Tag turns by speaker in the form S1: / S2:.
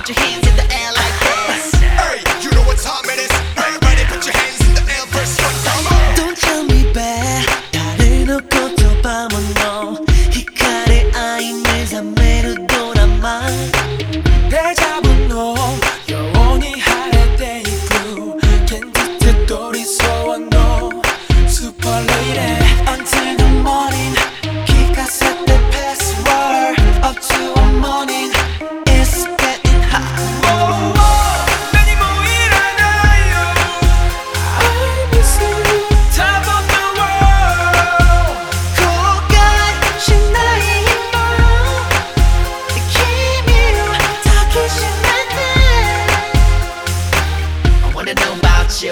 S1: put your hands in the air like this.
S2: Hey, you know what time it is. Everybody put your hands in the air. First one, come on.
S1: Don't tell me back. 달을 놓고 저 밤은 너光合い目覚めるドラマ
S3: 내 잡은 너 영원히 하래 돼 있고 견디듯 돌이